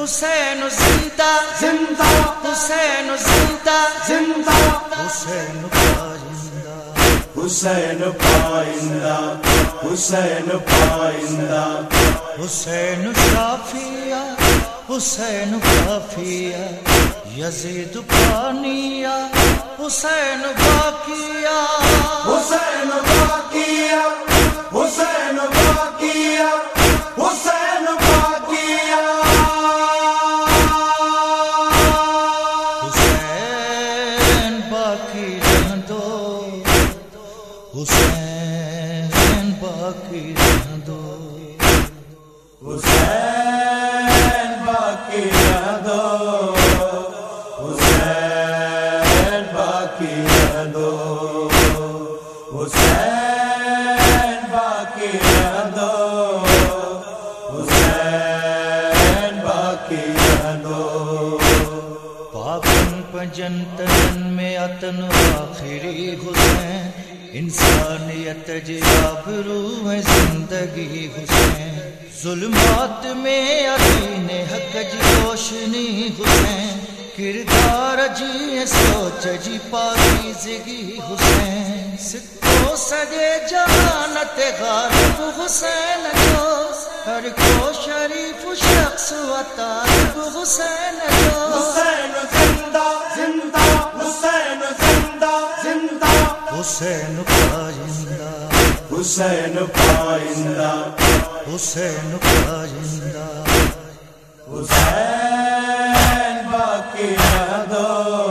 حسین زندہ زندہ حسین زندہ زندہ حسین پائندہ حسین پائندہ حسین پائندہ حسین شافیہ حسین کافیہ یزید پانیہ حسین باقیہ حسین باقیہ حسین باقیہ حسین باقیہ حسین باقی رہن دو حسین باقی رہن دو حسین باقی رہ دو حسین باقی رہ دو حسین باقی رہ دو حسین باقی رہ دو پاکن پنجن تنن میں اتن آخری حسین انسانیت جابرو ہے زندگی حسین ظلمات میں عدین حق جی روشنی حسین کردار جی سوچ جی پاکیزگی حسین ستو سجے جہانت غالب حسین جو ہر کو شریف شخص و طالب حسین جو حسین زندہ زندہ حسین زندہ زندہ حسین پائندہ حسین پائندہ حسین پائندہ حسین باقی رہ دو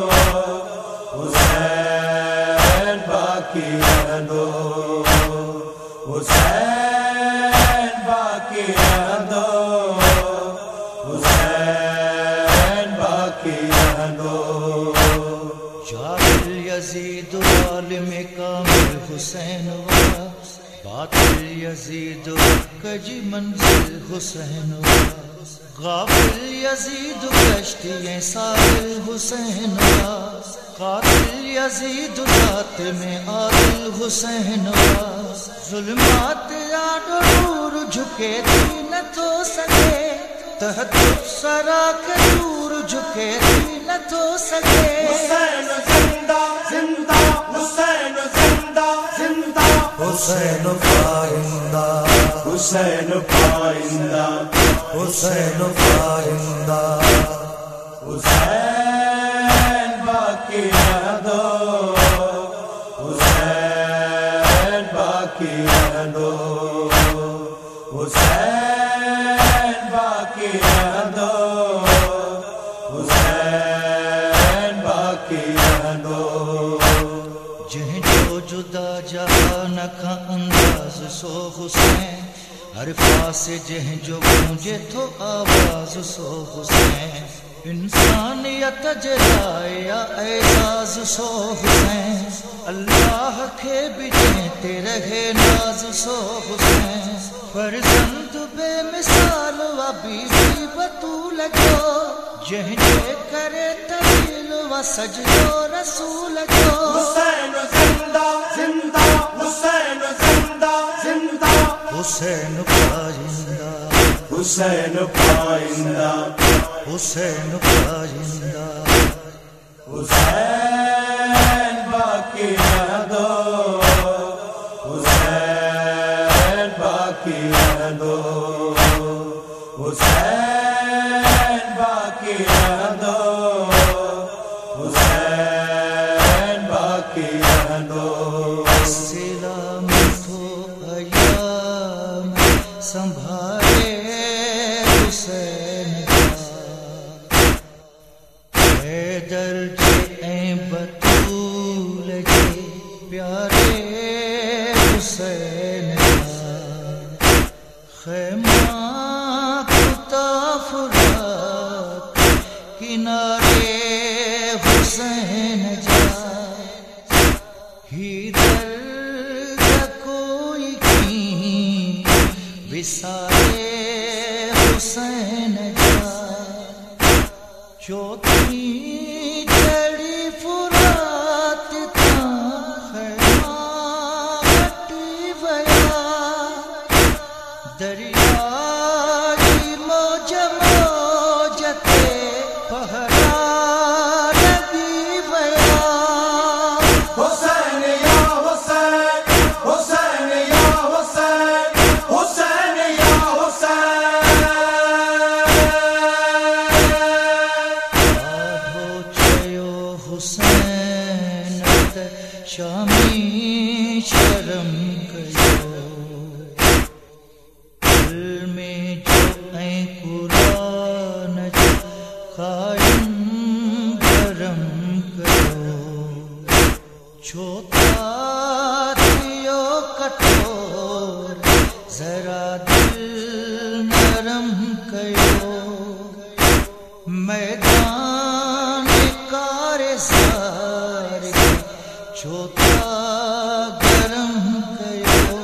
حسین باقی رہ دو حسین باقی رہ دو حسین باقی رہ دو جابر یزید عالم کامل حسین والا باطل یزید کجی منزل حسین والا غافل یزید کشتی ساحل حسین والا قاتل یزید ذات میں عادل حسین والا ظلمات یاد نور جھکے تھی نہ تو سکے تحت سرا کے دور جھکے تھی نہ تو سکے حسین زندہ زندہ حسین زندہ زندہ حسین پائندہ حسین پائندہ حسین پائندہ حسین باقی رہ دو حسین باقی رہ دو حسین باقی رہ دو حسین باقی رہ دو جہیں جو جدا جہان کا انداز سو حسین عرفا سے جہیں جو گونجے تو آواز سو حسین انسانیت جلائے اعزاز سو حسین اللہ کے بجیں تیرے رہے ناز سو حسین فرزند بے مثال و بیوی بطول جو جہیں جے کرے طویل و سجدو رسول جو حسین زندہ زندہ حسین زندہ زندہ حسین پائندہ حسین پائندہ حسین پائندہ حسین باقی رہ دو حسین باقی رہ دو حسین باقی رہ دو حسین باقی رہ دو سلامت ہو ایام سنبھالے حسین اے درج اے بطول جی پیارے حسین خیمہ کتا فرات کنارے حسین جا ہی درد کوئی کی وسالے حسین جا چوتھی چڑی فرات تھا خیمہ ہٹی ویا دریا موج موج کیو میدان کارزار چھوتا گرم کیو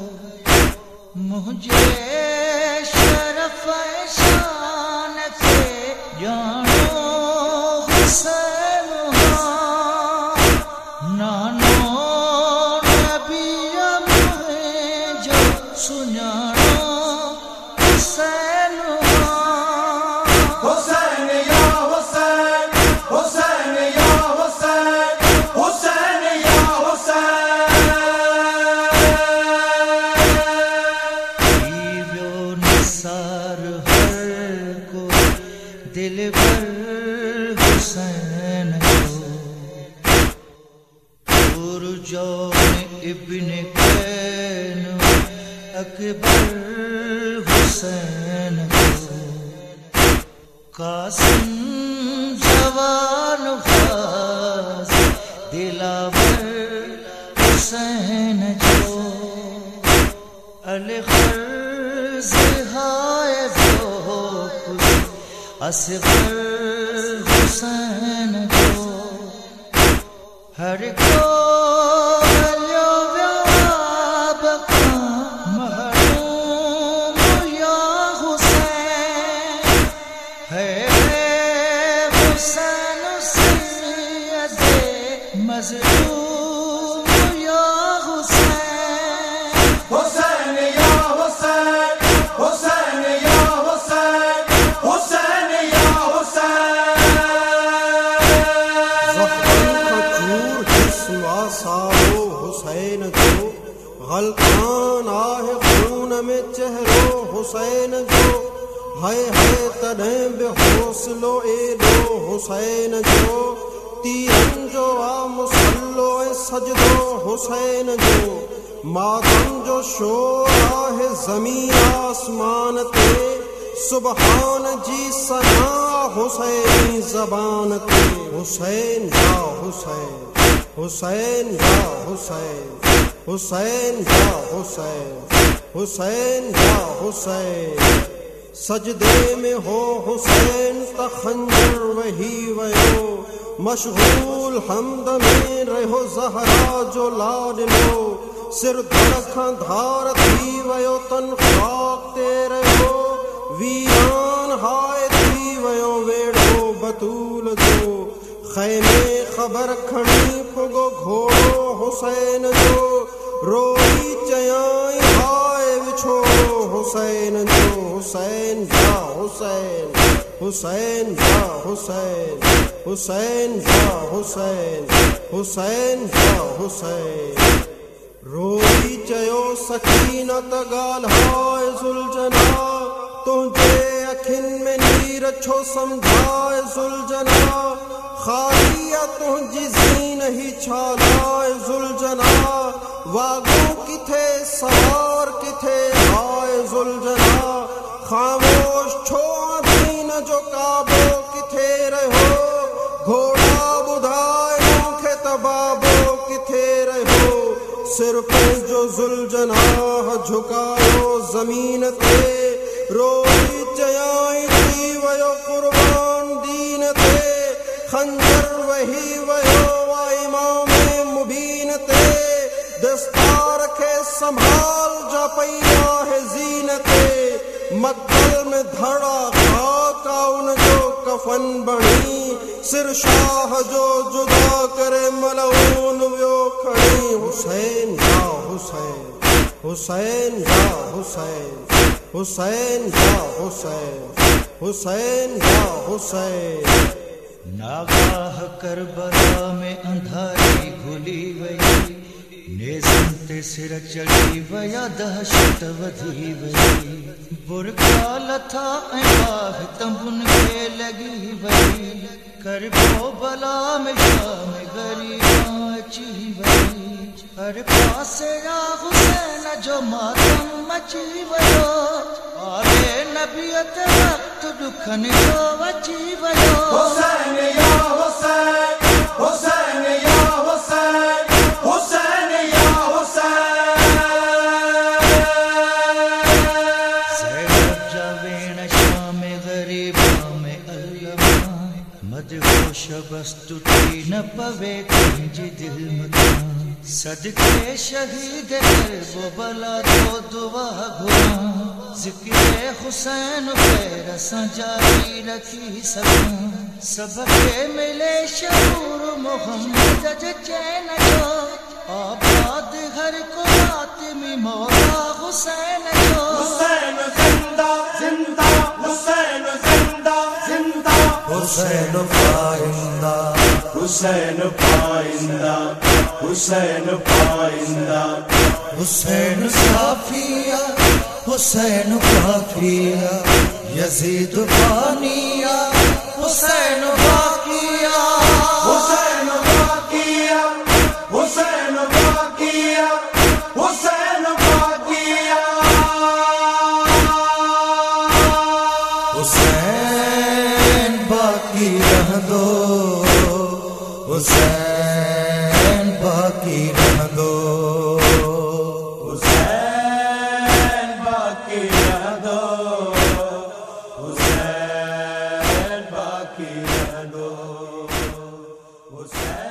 مجھے شرف شان کے جانو حسین ہاں نانو نبی مجھے جو سنانو حسین ہاں حسین یا حسین حسین یا حسین حسین یا حسین دیو نثار ہر کو دل بر حسین جو جون ابن کین اکبر حسین قاسم جوان فاز دلاور حسین جو الغرض ہائے جو کچھ اصغر حسین جو ہر کو مظلوم یا حسین حسین یا حسین حسین یا حسین حسین یا حسین زخم کا چور جسم آسارو حسین جو غلطان آہ خون میں چہرو حسین جو ہے تنہیں بے حوصلو اے لو حسین جو تیرن جو مسلو سجدو حسین جو ماتم جو شور آہ زمین آسمان تے سبحان جی سنا حسین زبان تے حسین یا حسین حسین یا حسین حسین یا حسین حسین یا حسین سجدے میں ہو حسین تخنجر وہی ویو مشغول حمد میں رہو زہرا جو لاڈ لو سر دھڑکاں دھار تھی ویو تن خاک تے رہو ویران ہائے تھی ویو ویڑو بطول جو خیمے خبر کھڑی پھگو گھوڑو حسین جو روئی چیائیں ہائے وچھوڑو حسین جو حسین یا حسین حسین یا حسین حسین یا حسین حسین یا حسین روئی چیو سکینت گال ہائے زلجنا تجھے اکھن میں نیر چھو سمجھائے زلجنا خالیہ تجھے زین ہی چھالائے زلجنا واگو کتھے سوار کتھے ہائے زلجنا خاموش چھو دین جو کعبو کتھے رہو گھوڑا بدھائے نوکھے تبابو کتھے رہو سر پہ جو زلجناح جھکاؤ زمین تے روئی چیائیں تھی ویو قربان دین تے خنجر وہی ویو امام مبین تے دستار کے سنبھال جا پیا ہے زینتے مقتل میں دھڑا خاک ان جو کفن بنی سر شاہ جو جدا کرے ملعون ویو کھڑی حسین یا حسین حسین یا حسین حسین یا حسین حسین یا حسین ناگاہ کربلا میں اندھاری گھلی وئی نیزم تے سر چڑھی ویا دہشت ودھی وئی برکا لتھا باہ تمبن کے لگی وئی کربو بلا میں شام غریباں اچھی وئی ہر پاسے یا حسین جو ماتم مچی ویو آلے نبیت وقت دکھن جو اچھی ویو حسین یا حسین حسین یا حسین حسین یا حسین زینب جاوین گریباں میں علما مدہوش بستٹی نہ پوے کنج دل مکان صدقے شہید کرب و بلا تو دعا گھنا ذکر حسین پہ رساں جاری رکھی سکاں سبق ملے شعور محمد چین جو آباد ہر کو آتمی مولا حسین جو حسین زندہ زندہ حسین زندہ زندہ حسین پائندہ حسین پائندہ حسین پائندہ حسین صافیہ حسین کافیہ یزید فانیہ حسین باقیہ حسین باقیہ حسین باقیہ حسین باقیہ حسین باقی رہ دو حسین باقی رہ دو حسین باقی رہ دو حسین باقی رہ دو حسین